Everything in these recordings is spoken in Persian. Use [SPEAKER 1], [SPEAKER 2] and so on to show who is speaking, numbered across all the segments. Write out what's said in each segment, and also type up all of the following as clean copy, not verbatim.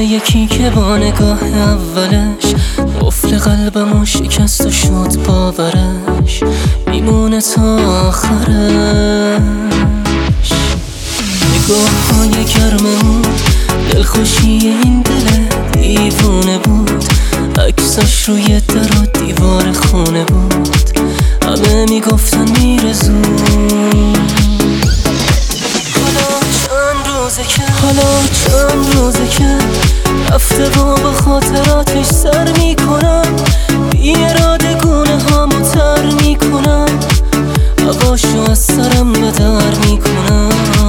[SPEAKER 1] یکی که با نگاه اولش قفل قلبمو شکست و شد باورش میمونه تا آخرش. نگاه های گرممون دلخوشی این دل دیوونه بود، عکساش روی در و دیوار خونه بود، همه میگفتن میره زود. حالا چند روزه که رفته و با خاطراتش سر میکنم، بی اراده گونه هامو تر میکنم، هواشو از سرم به در میکنم.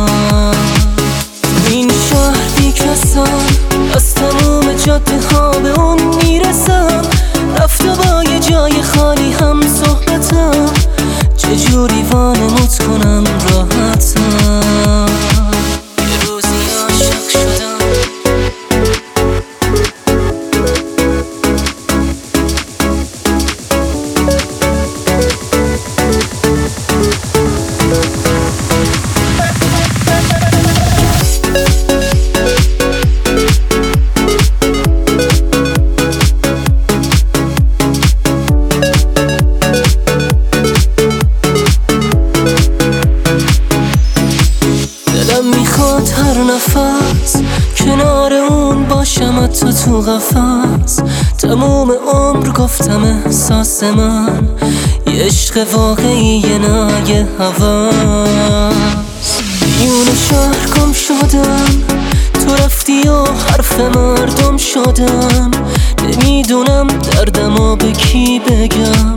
[SPEAKER 1] این شهر بی کسم، از تموم جاده ها به اون میرسم، رفته با یه جای خالی هم صحبتم، چجوری وانمود کنم راحتم. هر نفس کنار اون باشم، حتی تو قفس تموم عمر گفتم احساس من یه عشق واقعیه نه یه هوس. بیون شهر گم شدم، تو رفتی و حرف مردم شدم، نمیدونم دردمو به کی بگم،